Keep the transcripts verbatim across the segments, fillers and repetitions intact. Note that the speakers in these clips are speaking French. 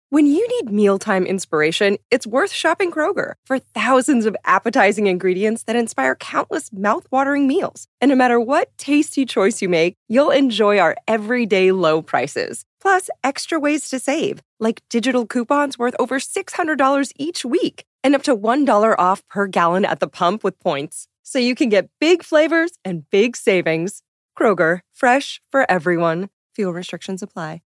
When you need mealtime inspiration, it's worth shopping Kroger for thousands of appetizing ingredients that inspire countless mouth-watering meals. And no matter what tasty choice you make, you'll enjoy our everyday low prices. Plus, extra ways to save, like digital coupons worth over six hundred dollars each week and up to one dollar off per gallon at the pump with points. So you can get big flavors and big savings. Kroger, fresh for everyone. Fuel restrictions apply.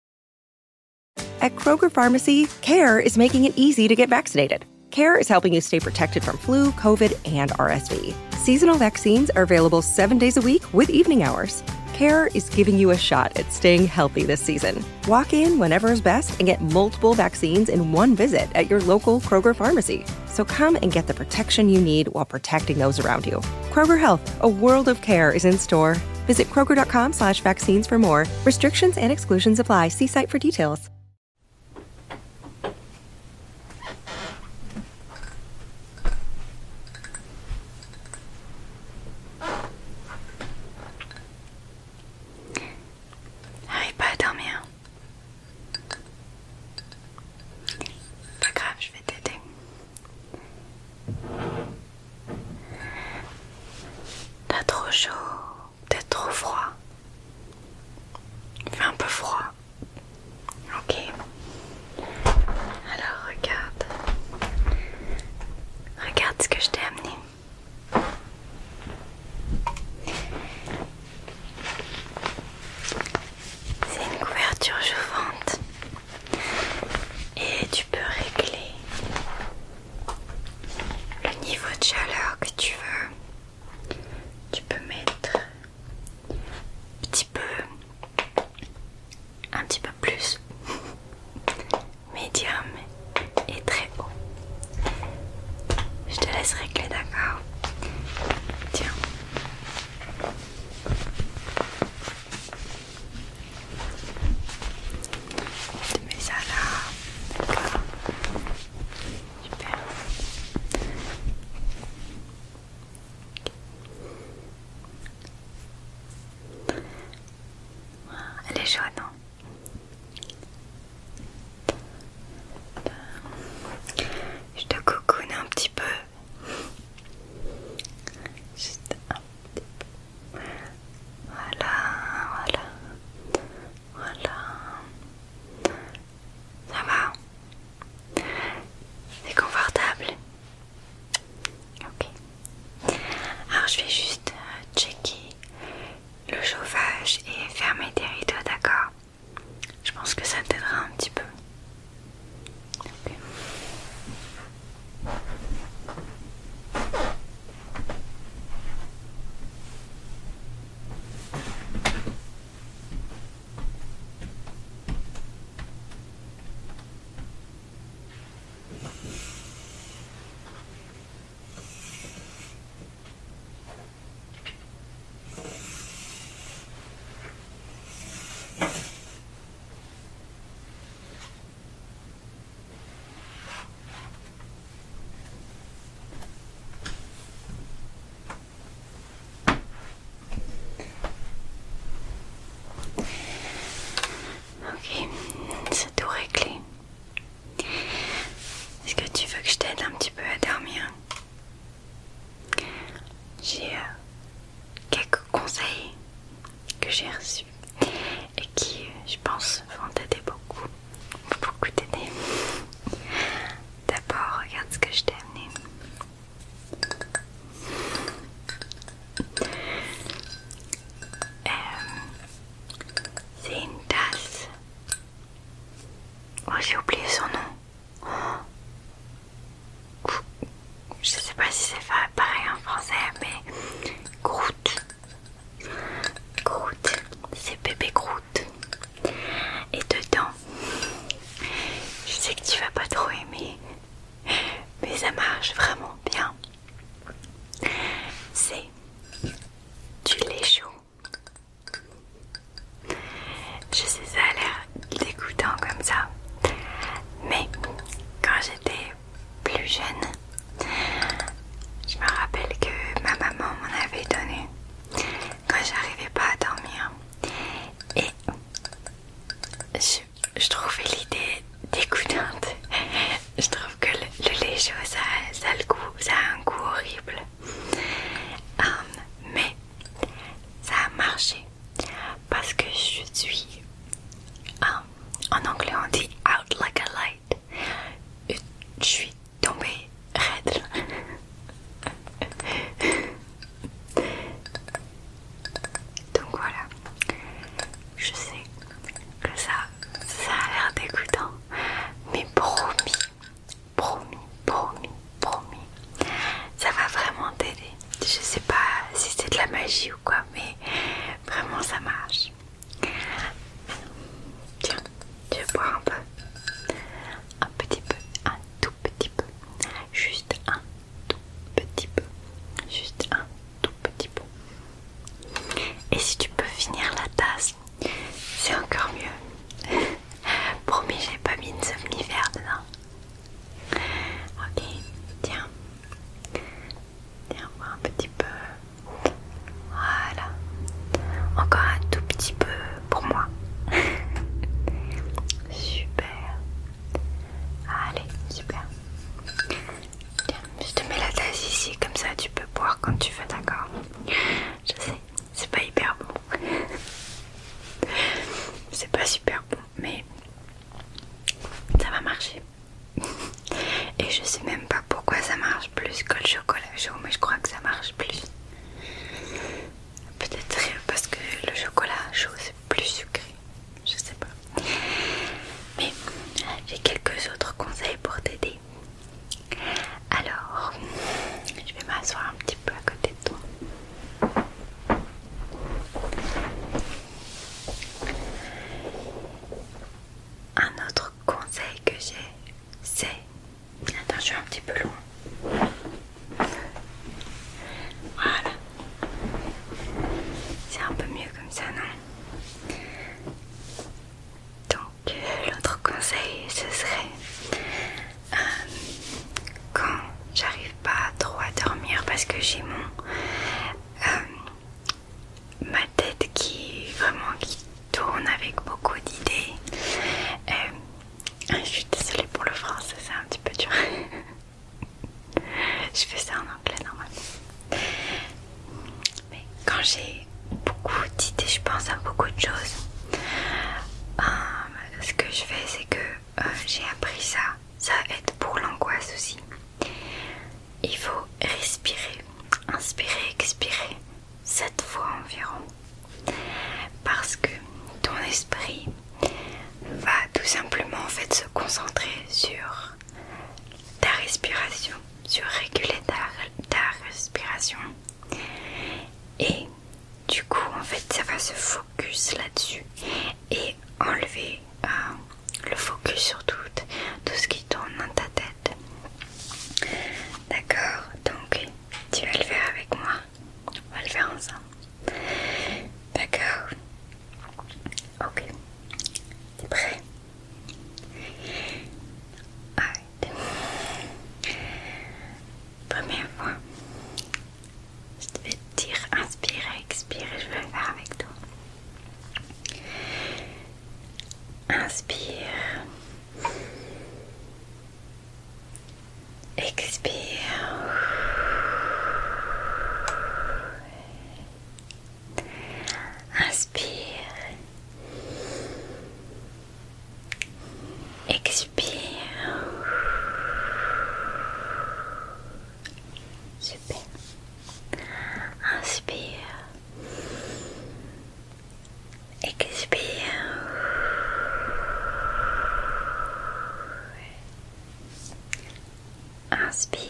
At Kroger Pharmacy, CARE is making it easy to get vaccinated. CARE is helping you stay protected from flu, COVID, and R S V. Seasonal vaccines are available seven days a week with evening hours. CARE is giving you a shot at staying healthy this season. Walk in whenever is best and get multiple vaccines in one visit at your local Kroger Pharmacy. So come and get the protection you need while protecting those around you. Kroger Health, a world of care is in store. Visit Kroger.com slash vaccines for more. Restrictions and exclusions apply. See site for details. dégoûtante. Je trouve que le, le lait chaud, ça, ça, a le goût, ça a un goût horrible. Um, mais ça a marché parce que je suis, um, en anglais on dit out like a light. Je suis tombée raide. Donc voilà, je sais que ça, ça a l'air dégoûtant, mais promis, promis, promis, promis, ça va vraiment t'aider. Je sais pas si c'est de la magie ou quoi, mais vraiment ça marche. Tiens, tu veux boire un peu? Un petit peu, un tout petit peu, juste un tout petit peu, juste un tout petit peu. Et si tu peux finir la tasse, c'est encore mieux. Promis, j'ai pas mis une somnifère dedans. Ok, tiens. Tiens, bois un petit peu. Voilà. Encore un tout petit peu pour moi. Super. Allez, super. Tiens, je te mets la tasse ici, comme ça tu peux boire quand tu veux, d'accord? Je sais, c'est pas hyper bon. C'est pas super bon, mais ça va marcher. Et je sais même pas pourquoi ça marche plus que le chocolat chaud, mais je crois que ça marche plus. Peut-être parce que le chocolat chaud c'est plus sucré, je sais pas. Mais j'ai quelques autres conseils pour t'aider. Alors, je vais m'asseoir un petit peu à côté de toi. Un autre conseil que j'ai, c'est... Attends, je suis un petit peu loin. Voilà. C'est un peu mieux comme ça, non? Donc, l'autre conseil, ce serait... Euh, quand j'arrive pas trop à dormir parce que j'ai mon... Euh, ma tête qui... Vraiment qui tourne avec beaucoup d'idées. Euh, je suis désolée pour le français, c'est un petit peu dur. Je fais ça en anglais normalement. Mais quand j'ai beaucoup d'idées, je pense à beaucoup de choses. Euh, ce que je fais, c'est que euh, j'ai appris ça. Ça aide pour l'angoisse aussi. Il faut respirer, inspirer, expirer sept fois environ. Parce que ton esprit va tout simplement en fait se concentrer sur ta respiration, sur réguler ta, ta respiration. Et du coup en fait ça va se focus là-dessus et enlever euh, le focus sur tout, tout ce qui tourne dans ta tête. D'accord, donc tu vas le faire avec moi. On va le faire ensemble. D'accord. Ok. T'es prêt? Arrête. Première fois. Je vais te dire inspire, expire et je vais le faire avec toi. Inspire. Expire. Inspire. Expire. Super. Inspire. Expire. Inspire.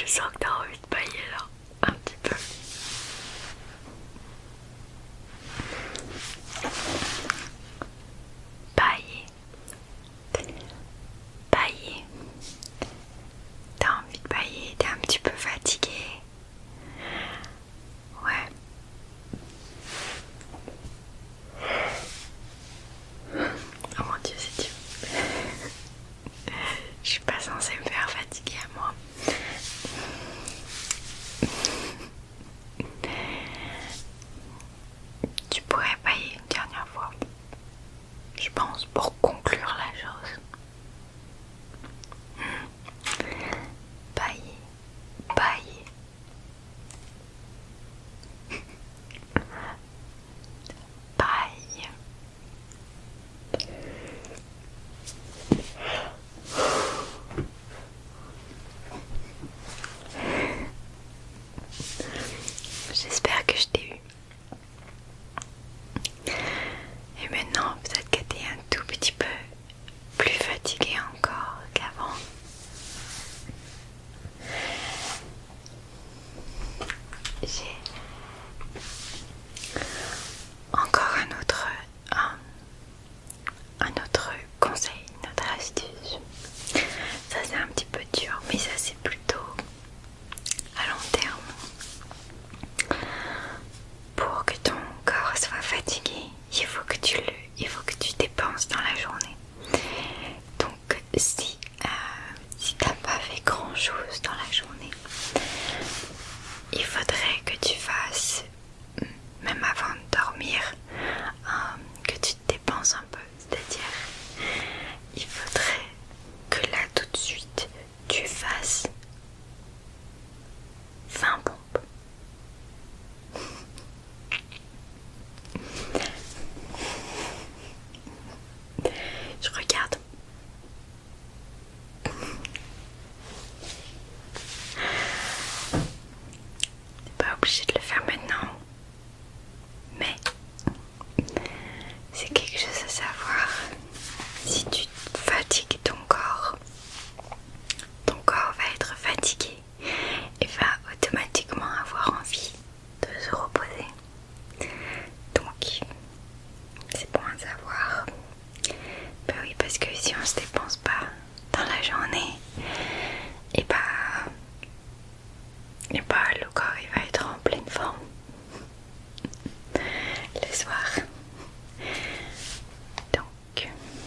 Je sens que t'as envie de bailler là, un petit peu. Bailler. Bailler. T'as envie de bailler, t'es un petit peu fatigué. Ouais. Oh mon Dieu, c'est dur. Je suis pas censée me faire fatiguer à moi. Tu pourrais bailler une dernière fois, je pense, pour conclure la chose. Bailler, bailler. Baille. J'espère que je t'ai eu. Et maintenant, peut-être que t'es un tout petit peu plus fatigué encore qu'avant. J'ai encore un autre, un, un autre conseil, une autre astuce. Ça c'est un petit peu dur, mais ça c'est plutôt à long terme. Pour que ton corps soit fatigué, il faut que tu le, il faut que tu dépenses dans la journée. Donc si, euh, si t'as pas fait grand chose dans la journée, il faudrait que tu fasses, même avant de dormir, euh, que tu te dépenses un peu. C'est-à-dire, il faudrait que là tout de suite, tu fasses vingt pompes. Je regarde. T'es pas obligé de le faire maintenant, mais c'est quelque chose à savoir. Si tu fatigues ton corps, ton corps va être fatigué et va automatiquement avoir envie de se reposer. Donc, c'est bon à savoir. Ben oui, parce que si on se dépense pas dans la journée, et bah, et bah le corps il va être en pleine forme le soir. Donc,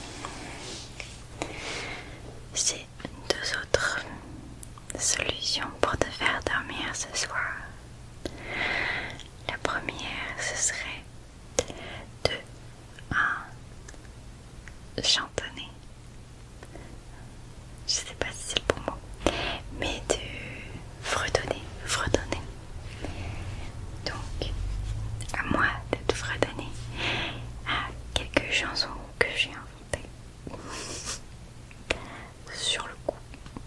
j'ai deux autres solutions pour te faire dormir ce soir. La première, ce serait de un, chantonner. Je sais pas si c'est le bon mot, mais de fredonner, fredonner. Donc, à moi de te fredonner à quelques chansons que j'ai inventées sur le coup.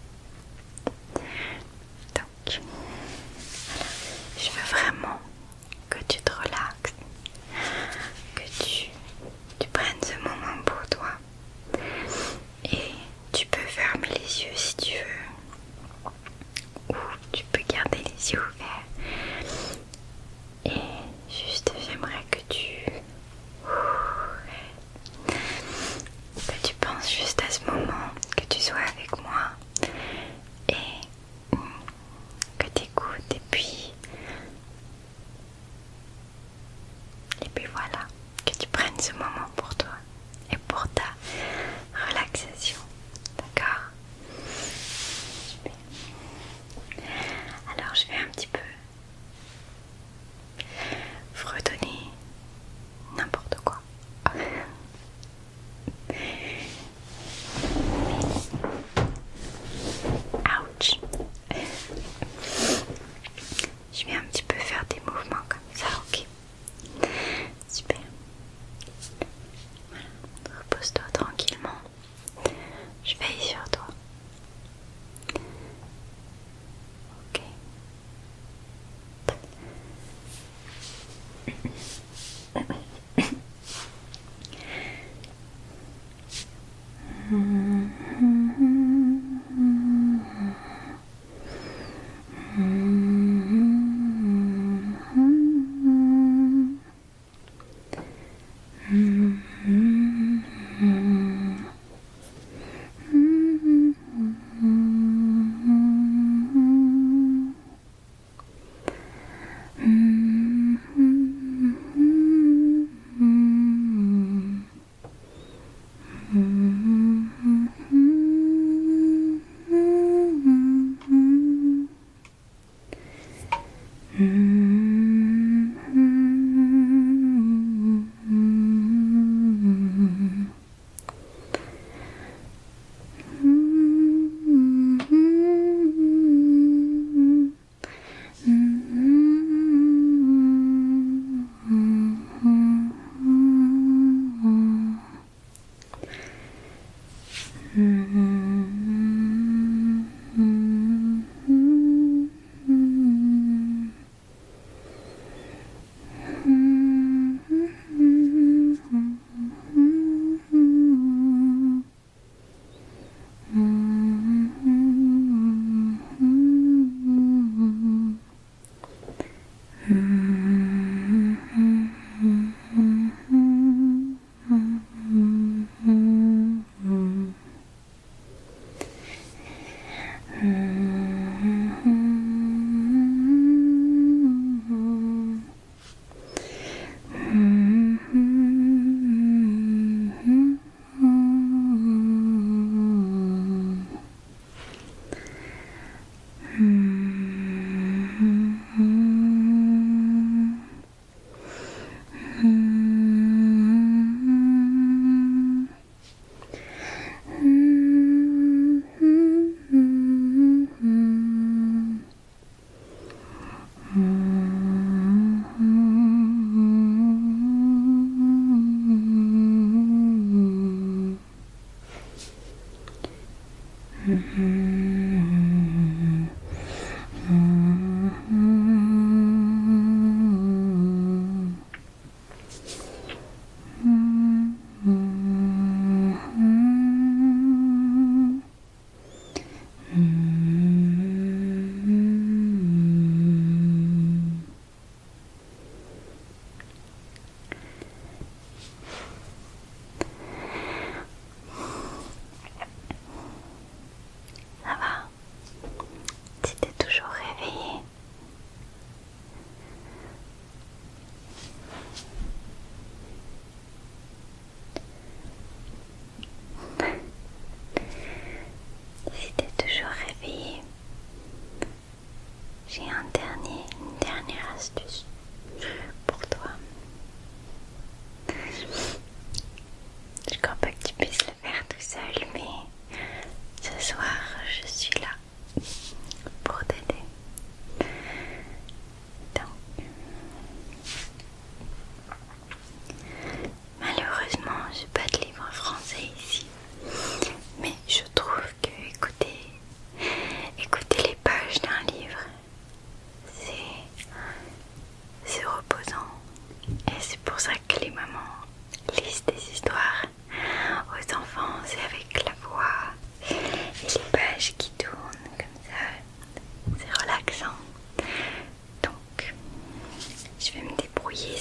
Donc, je veux vraiment que tu te relaxes, que tu, tu prennes ce moment pour toi. Et tu peux fermer les yeux si tu veux, ou tu peux garder les yeux ouverts. Et juste, j'aimerais que tu que tu penses juste à ce moment, que tu sois avec moi et que tu écoutes. Et puis, et puis voilà, que tu prennes ce moment pour toi et pour ta relaxation. D'accord? Super. Alors je vais un petit peu fredonner n'importe quoi. Ouch. Je vais un petit peu faire des mouvements comme ça, ok? Super. Voilà. Repose-toi tranquillement. Je veille sur toi. Ok.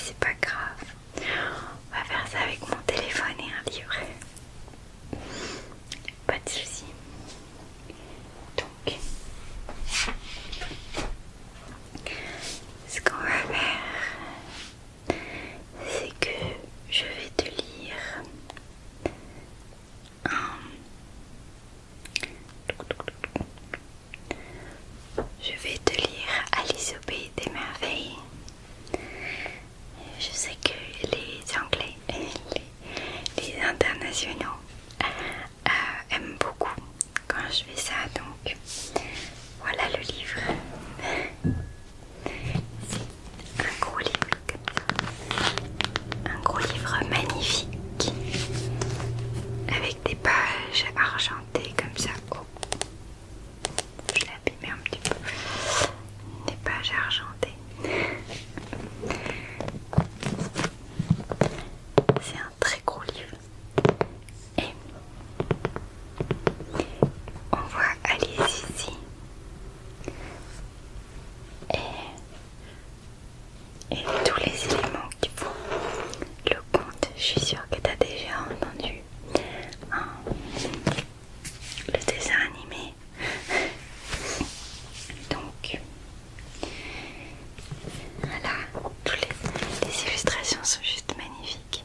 c'est pas grave. On va faire ça avec mon téléphone et un livre. Pas de soucis. Donc, ce qu'on va faire, c'est que je vais te lire un... Je vais te lire Alice au pays des merveilles. Je sais que les Anglais et les, les internationaux euh, aiment beaucoup quand je fais ça, donc voilà le livre. C'est un gros livre comme ça. Un gros livre magnifique avec des pages argentées comme ça. Oh. Je l'ai abîmé un petit peu. Des pages argentées. C'est un très gros livre. Et on voit Alice ici. Et, et tous les éléments qu'il faut. Le conte, je suis sûre que tu as déjà entendu. Hein, le dessin animé. Donc, voilà, toutes les, les illustrations sont juste magnifiques.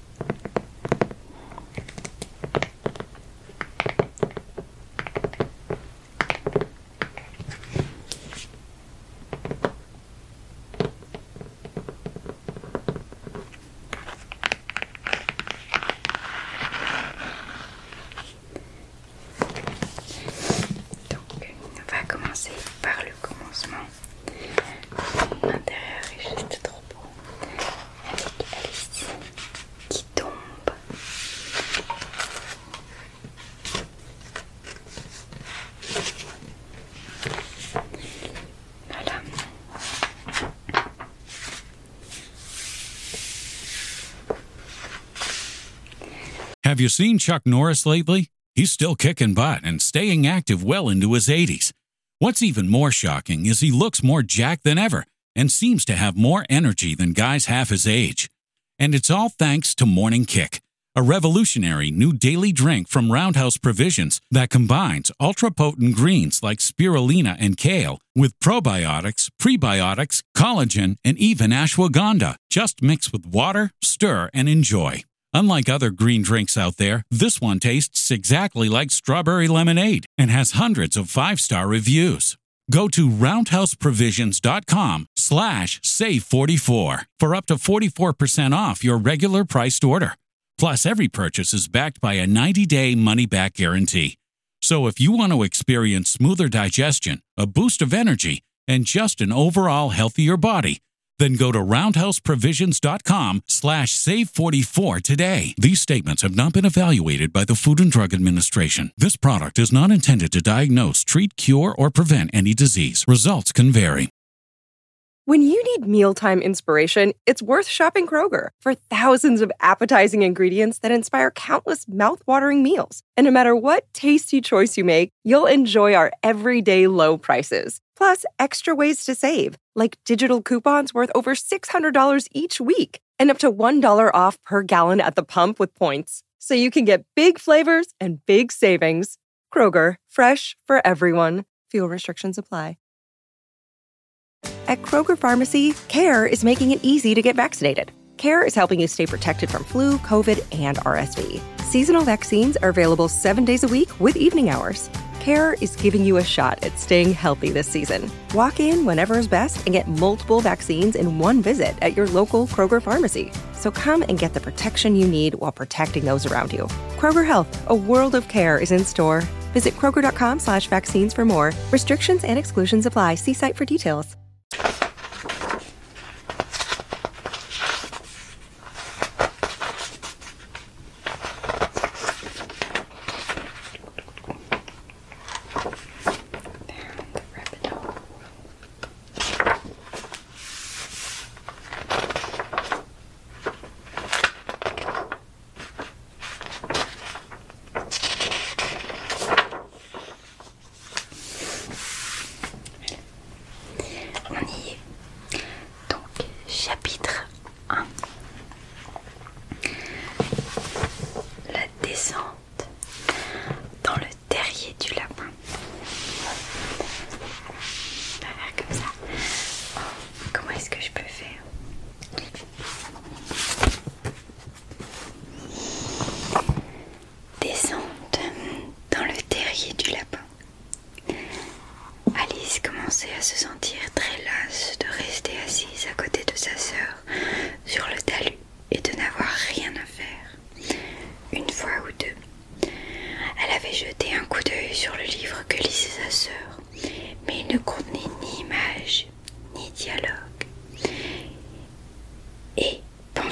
Donc, on va commencer par le commencement. L'intérieur est juste trop beau. Avec Alice qui tombe. Voilà. Have you seen Chuck Norris lately? He's still kicking butt and staying active well into his eighties. What's even more shocking is he looks more jacked than ever and seems to have more energy than guys half his age. And it's all thanks to Morning Kick, a revolutionary new daily drink from Roundhouse Provisions that combines ultra-potent greens like spirulina and kale with probiotics, prebiotics, collagen, and even ashwagandha. Just mix with water, stir, and enjoy. Unlike other green drinks out there, this one tastes exactly like strawberry lemonade and has hundreds of five-star reviews. Go to roundhouseprovisions.com slash save44 for up to forty-four percent off your regular priced order. Plus, every purchase is backed by a ninety-day money-back guarantee. So if you want to experience smoother digestion, a boost of energy, and just an overall healthier body, then go to roundhouseprovisions.com slash save44 today. These statements have not been evaluated by the Food and Drug Administration. This product is not intended to diagnose, treat, cure, or prevent any disease. Results can vary. When you need mealtime inspiration, it's worth shopping Kroger. For thousands of appetizing ingredients that inspire countless mouth-watering meals. And no matter what tasty choice you make, you'll enjoy our everyday low prices. Plus, extra ways to save, like digital coupons worth over six hundred dollars each week and up to one dollar off per gallon at the pump with points. So you can get big flavors and big savings. Kroger, fresh for everyone. Fuel restrictions apply. At Kroger Pharmacy, CARE is making it easy to get vaccinated. CARE is helping you stay protected from flu, COVID, and R S V. Seasonal vaccines are available seven days a week with evening hours. CARE is giving you a shot at staying healthy this season. Walk in whenever is best and get multiple vaccines in one visit at your local Kroger pharmacy. So come and get the protection you need while protecting those around you. Kroger Health, a world of care is in store. Visit kroger.com slash vaccines for more. Restrictions and exclusions apply. See site for details.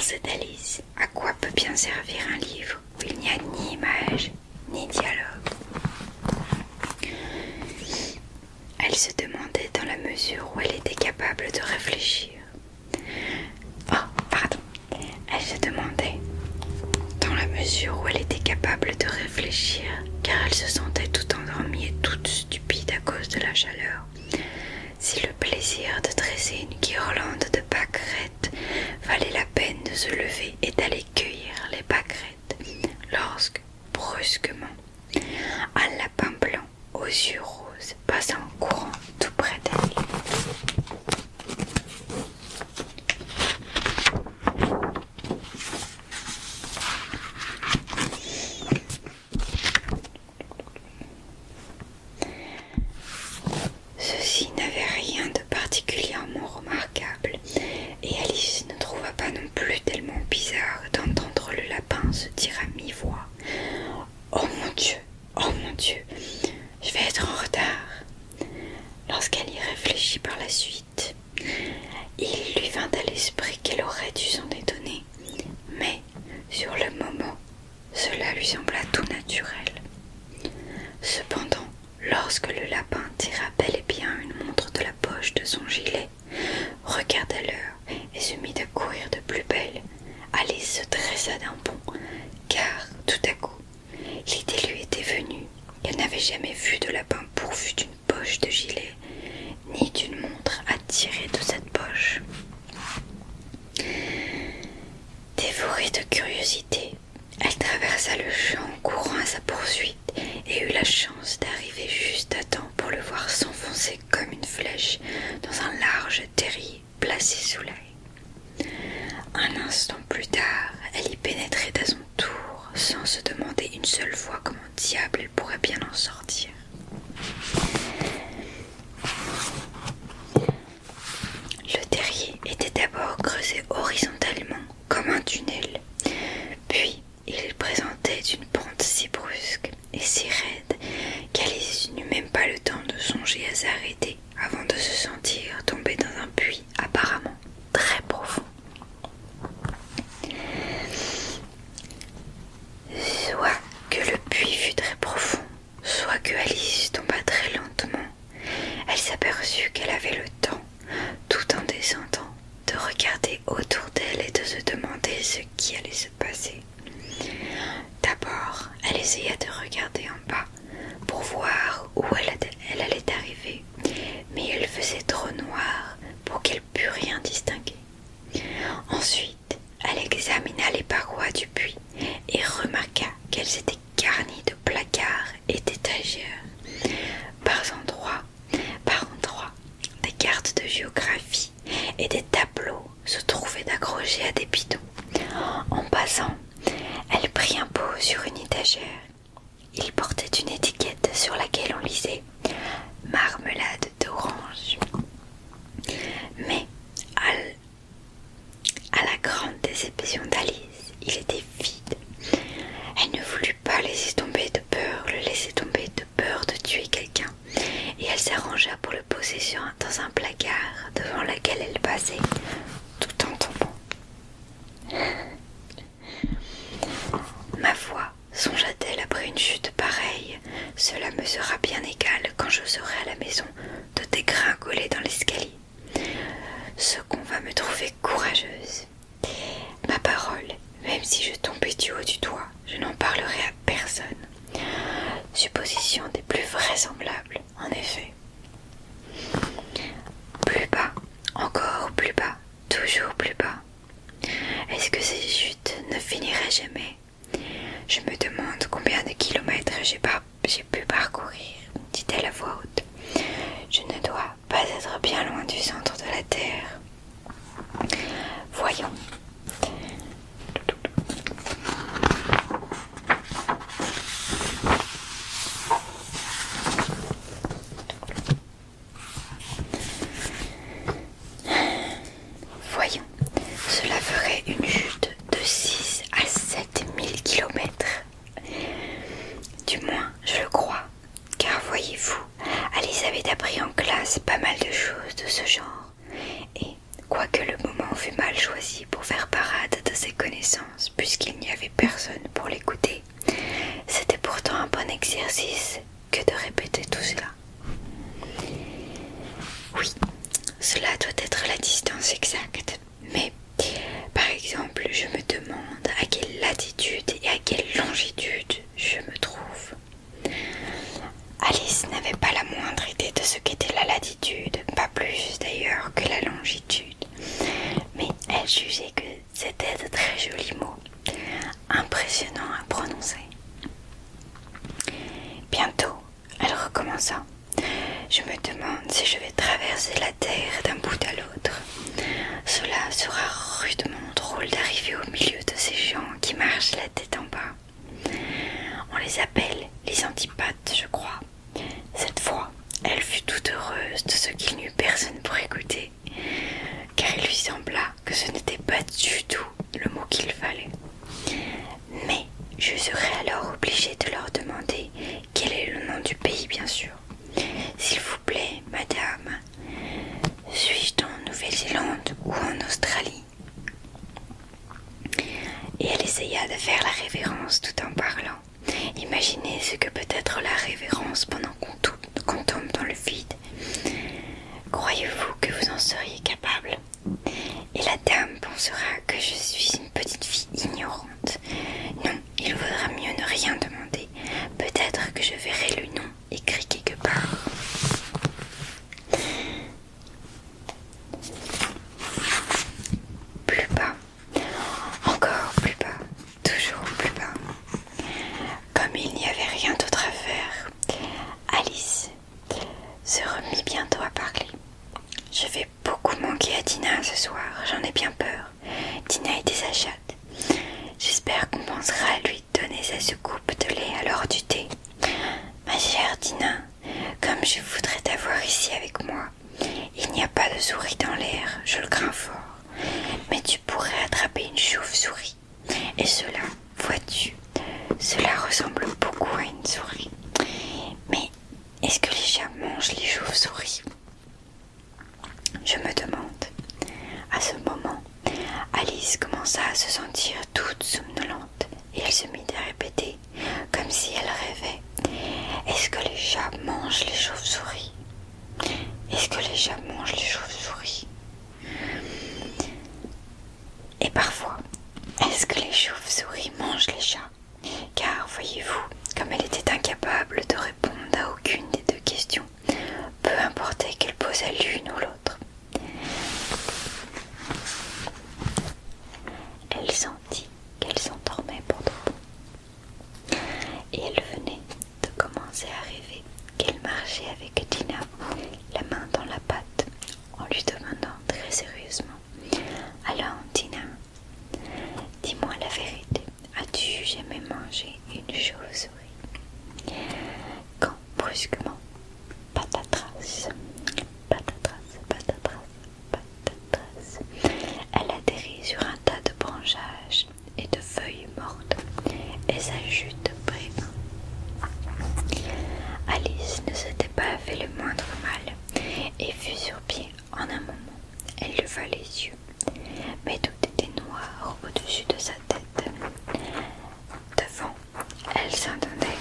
pensée d'Alice, à quoi peut bien servir un livre où il n'y a ni image ni dialogue? Elle se demandait dans la mesure où elle était capable de réfléchir. Oh, pardon. Elle se demandait dans la mesure où elle était capable de réfléchir, car elle se sentait toute endormie et toute stupide à cause de la chaleur. Si le plaisir de dresser une guirlande de pâquerettes valait la peine de se lever et d'aller cueillir les pâquerettes, lorsque, brusquement, un lapin blanc aux yeux roses passa en courant tout près d'elle. Ceci n'avait rien de particulièrement remarquable, et Alice ne trouva pas non plus tellement bizarre d'entendre le lapin se dire à mi-voix « Oh mon Dieu, oh mon Dieu, je vais être en retard !» Lorsqu'elle y réfléchit par la suite, il lui vint à l'esprit qu'elle aurait dû s'en étonner, mais sur le moment, cela lui sembla tout naturel. Cependant, lorsque le lapin tira bel et bien une montre de la poche de son gilet, regarda l'heure et se mit à courir de plus belle, Alice se dressa d'un bond, car, tout à coup, l'idée lui était venue qu'elle n'avait jamais vu de lapin pourvu d'une poche de gilet, ni d'une montre à tirer de cette poche. Dévorée de curiosité, elle traversa le champ en courant à sa poursuite et eut la chance d'arriver juste à temps pour le voir s'enfoncer comme une flèche dans un large terrier placé sous l'œil. Un instant plus tard, elle y pénétrait à son tour, sans se demander une seule fois comment diable elle pourrait bien en sortir. Le terrier était d'abord creusé horizontalement comme un tunnel, puis il présentait une pente si brusque et si raide qu'Alice n'eut même pas le temps de songer à s'arrêter avant de se sentir tomber dans un puits apparemment très profond. Soit que le puits fût très profond, soit que Alice tomba très lentement, elle s'aperçut qu'elle avait le temps, tout en descendant, de regarder autour d'elle et de se demander ce qui allait se passer. D'abord, elle essaya de regarder en bas pour voir où elle, elle allait arriver, mais il faisait trop noir pour qu'elle pût rien distinguer. Ensuite, elle examina les parois du puits et remarqua qu'elles étaient garnies de placards et d'étagères. Par endroits, par endroits, des cartes de géographie et des tableaux se trouvaient accrochés à des bidons. En passant, elle prit un pot sur une étagère. Il portait une étiquette sur laquelle on lisait « Marmelade d'orange ». Mais, à, l... à la grande déception d'Alice, il était vide. Elle ne voulut pas laisser tomber de peur, le laisser tomber de peur de tuer quelqu'un, et elle s'arrangea pour le poser sur un, dans un placard devant lequel elle passait, tout en tombant. Ma foi, songea-t-elle après une chute pareille, cela me sera bien égal quand je serai à la maison de dégringoler dans l'escalier. Ce qu'on va me trouver courageuse. Ma parole, même si je tombais du haut du toit, je n'en parlerai à personne. Supposition des plus vraisemblables, en effet. Plus bas, encore plus bas, toujours plus bas. Est-ce que ces chutes ne finiraient jamais? Je me demande combien de kilomètres j'ai, par... j'ai pu parcourir, dit-elle à voix haute. Je ne dois pas être bien loin du centre de la Terre. Voyons. Voyons, cela ferait une chute de six à sept mille kilomètres. Du moins, je le crois, car voyez-vous, Alice avait appris en classe pas mal de choses de ce genre, et quoique le moment fût mal choisi pour faire je me demande à quelle latitude et à quelle longitude je me trouve. Alice n'avait pas la moindre idée de ce qu'était la latitude, pas plus d'ailleurs que la longitude, mais elle jugeait que c'était de très jolis mots, impressionnants à prononcer. Bientôt, elle recommença. Je me demande si je vais traverser la terre d'un bout à l'autre. Cela sera rudement drôle d'arriver au milieu de ces gens qui marchent la tête en bas. On les appelle les antipathes, je crois. Cette fois, elle fut toute heureuse de ce qu'il n'y eut personne pour écouter, car il lui sembla que ce n'était pas du tout le mot qu'il fallait. Mais je serais alors obligée de leur demander quel est le nom du pays, bien sûr. S'il vous plaît, madame, suis-je en Nouvelle-Zélande ou en Australie? Et elle essaya de faire la révérence tout en parlant. Imaginez ce que peut être la révérence pendant qu'on tombe, qu'on tombe dans le vide. Croyez-vous que vous en seriez capable? Et la dame pensera que je suis une petite fille ignorante. Non, il vaudra mieux ne rien demander. Peut-être que je verrai le nom écrit quelque part. Plus bas, encore plus bas, toujours plus bas. Comme il n'y avait rien d'autre à faire, Alice se remit bientôt à parler. Je vais beaucoup manquer à Tina ce soir, j'en ai bien peur. Tina est désachate. J'espère qu'on pensera à lui donner sa soucoupe de lait à l'heure du thé. Ma chère Tina, comme je voudrais t'avoir ici avec moi, il n'y a pas de souris dans l'air, je le crains fort. Mais tu pourrais attraper une chauve-souris. Et cela, vois-tu, cela ressemble beaucoup à une souris. Mais est-ce que les chats mangent les chauves-souris? Je me demande. À ce moment, Alice commença à se sentir toute somnolente et elle se mit à répéter, comme si elle rêvait. Est-ce que les chats mangent les chauves-souris? Est-ce que les chats mangent les chauves-souris? Et parfois, est-ce que les chauves-souris mangent les chats? Car, voyez-vous, comme elle était incapable de répondre à aucune des deux questions, peu importait qu'elle posât l'une ou l'autre. Elle sentit qu'elle s'endormait pour de bon. Et elle venait de commencer à rêver qu'elle marchait avec Tina, la main dans la pâte, en lui demandant très sérieusement « Alors, Tina, dis-moi la vérité, as-tu jamais mangé une chauve-souris ?» Quand, brusquement, patatras, patatras, patatras, patatras, elle atterrit sur un tas de branchages et de feuilles mortes, et sa chute prévint. Alice ne s'était pas fait le moindre mal, et fut sur pied en un moment. Elle leva les yeux, mais tout était noir au-dessus de sa tête. Devant, elle s'entendait,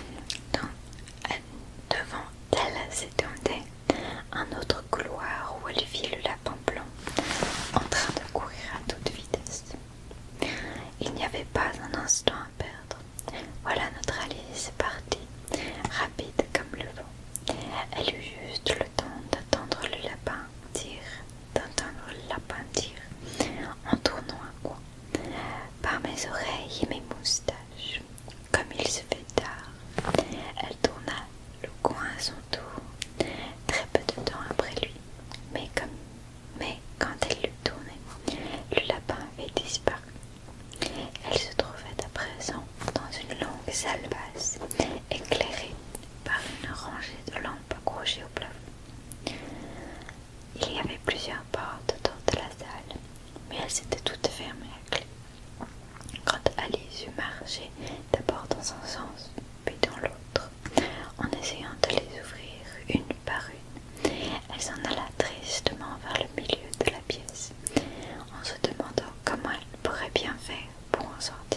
devant elle s'étendait un autre couloir où elle vit le lapin blanc en train de courir à toute vitesse. Il n'y avait pas un instant à perdre. Voilà notre Alice partie, rapide comme le vent. Elle eut juste le temps d'attendre le lapin dire, d'entendre le lapin dire, en tournant un coin, par mes oreilles et mes moustaches, comme il se fait tard. Elle tourna le coin à son tour, très peu de temps après lui, mais, comme, mais quand elle le tournait, le lapin avait disparu. Elle se trouvait à présent dans une longue salle basse, éclairée par une rangée de lampes accrochées au plafond. Il y avait plusieurs portes autour de la salle, mais elles étaient toutes fermées à clé. Quand Alice eut marché d'abord dans un sens, puis dans l'autre, en essayant de les ouvrir une par une, elle s'en alla tristement vers le milieu de la pièce, en se demandant comment elle pourrait bien faire pour en sortir.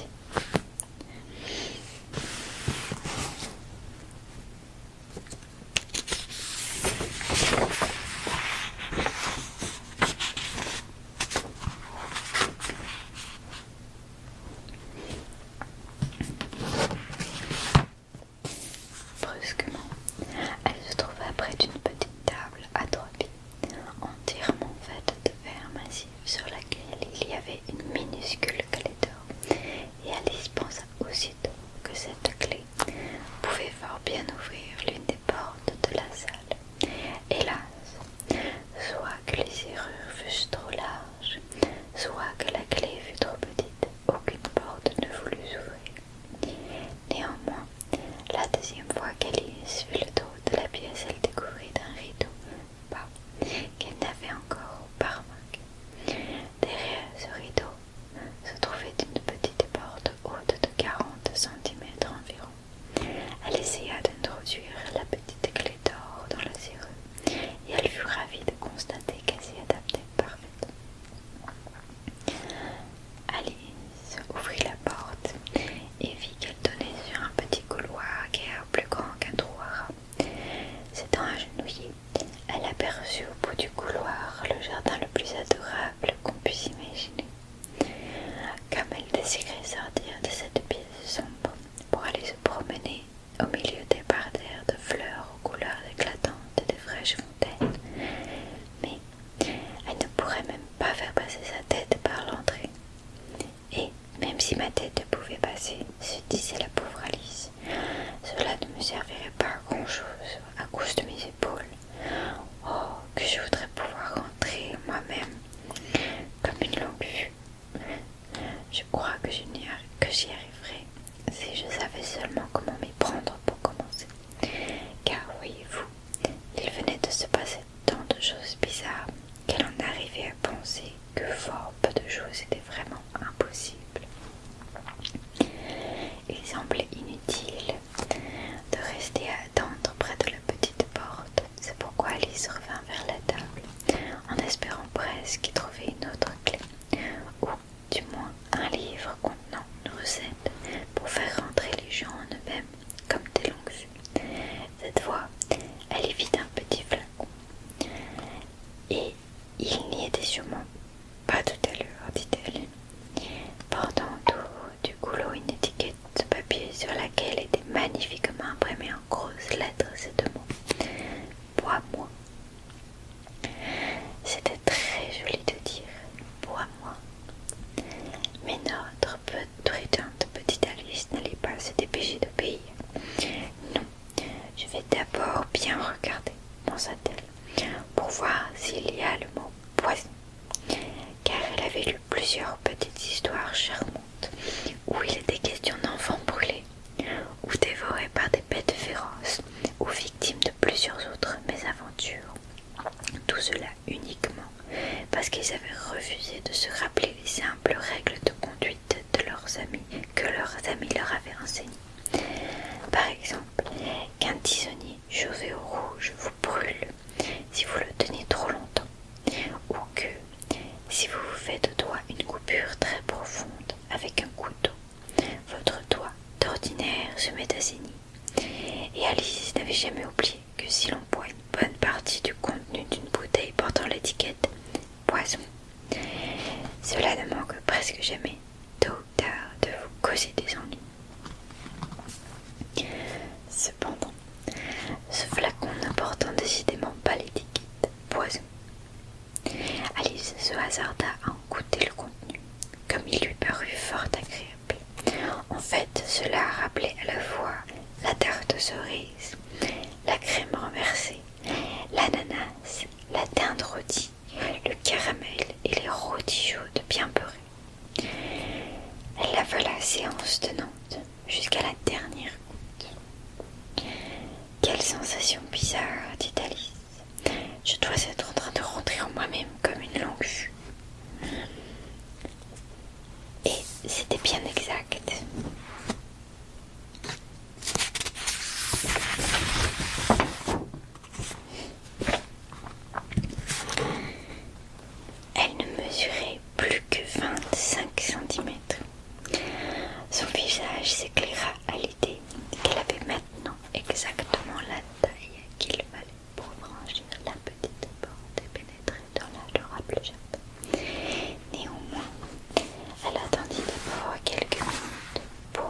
passer, se disait la pauvre Alice. Cela ne me servirait pas à grand-chose à cause de mes épaules. Oh, que je voudrais pouvoir rentrer moi-même comme une longue vue. Je crois que je n'y arri- que j'y arriverais si je savais seulement comment m'y prendre pour commencer. Car voyez-vous, il venait de se passer tant de choses bizarres qu'elle en arrivait à penser que fort peu de choses étaient vraiment impossibles. Il semblait inutile de rester à attendre près de la petite porte. C'est pourquoi Alice revint vers la table, en espérant presque y trouver une autre clé, ou du moins un livre contenant une recette pour faire rentrer les gens en eux-mêmes comme des longues vues. Cette fois, elle y vit un petit flacon. Et il n'y était sûrement pas tout à l'heure, dit-elle, portant autour du goulot une étiquette de papier sur laquelle était magnifiquement imprimée en grosses lettres ces deux mots. Bois-moi. C'était très joli de dire bois-moi. Mais notre prudente petite Alice n'allait pas se dépêcher d'obéir. Non, je vais d'abord bien regarder, pensa-t-elle, pour voir s'il y a le mot poison, car elle avait lu plusieurs petites histoires charmantes où il était question d'enfants brûlés, ou dévorés par des bêtes féroces, ou victimes de plusieurs autres mésaventures. Tout cela uniquement parce qu'ils avaient refusé de se rappeler les simples règles de conduite de leurs amis que leurs amis leur avaient enseignées. Par exemple, qu'un tisonnier chauffé au rouge vous brûle si vous le tenez trop longtemps, ou que si vous vous faites au doigt une coupure très profonde avec un couteau, votre doigt d'ordinaire se met à saigner. Et Alice n'avait jamais oublié que si l'on boit une bonne partie du contenu d'une bouteille portant l'étiquette poison, cela ne manque presque jamais, tôt ou tard, de vous causer des ennuis. Cependant, ce flacon ne portant décidément pas l'étiquette poison, Alice se hasarda à en goûter le contenu, comme il lui parut fort agréable. En fait, cela rappelait à la fois la tarte aux cerises, la crème renversée, l'ananas, la dinde rôtie, le caramel et les rôtis chaudes bien beurrés. Elle avala séance tenante jusqu'à la dernière goutte. Quelle sensation bizarre, dit Alice. Je dois être en train de rentrer en moi-même comme une longue vue. Et c'était bien exact. Elle ne mesurait plus que vingt-cinq centimètres. Son visage s'éclaira à l'idée qu'elle avait maintenant exactement la taille qu'il fallait pour franchir la petite porte et pénétrer dans l'adorable jardin. Néanmoins, elle attendit d'abord quelques minutes pour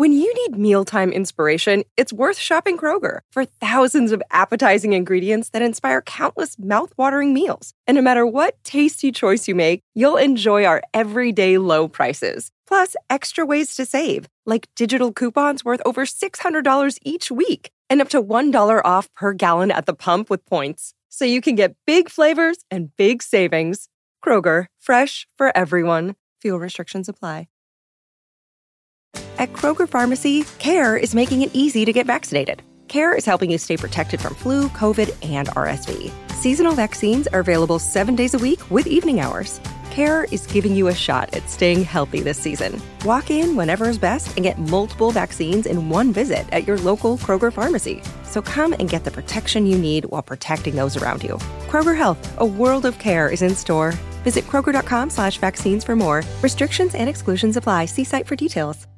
When you need mealtime inspiration, it's worth shopping Kroger for thousands of appetizing ingredients that inspire countless mouthwatering meals. And no matter what tasty choice you make, you'll enjoy our everyday low prices. Plus, extra ways to save, like digital coupons worth over six hundred dollars each week and up to one dollar off per gallon at the pump with points. So you can get big flavors and big savings. Kroger, fresh for everyone. Fuel restrictions apply. At Kroger Pharmacy, CARE is making it easy to get vaccinated. CARE is helping you stay protected from flu, COVID, and R S V. Seasonal vaccines are available seven days a week with evening hours. CARE is giving you a shot at staying healthy this season. Walk in whenever is best and get multiple vaccines in one visit at your local Kroger Pharmacy. So come and get the protection you need while protecting those around you. Kroger Health, a world of care, is in store. Visit Kroger.com slash vaccines for more. Restrictions and exclusions apply. See site for details.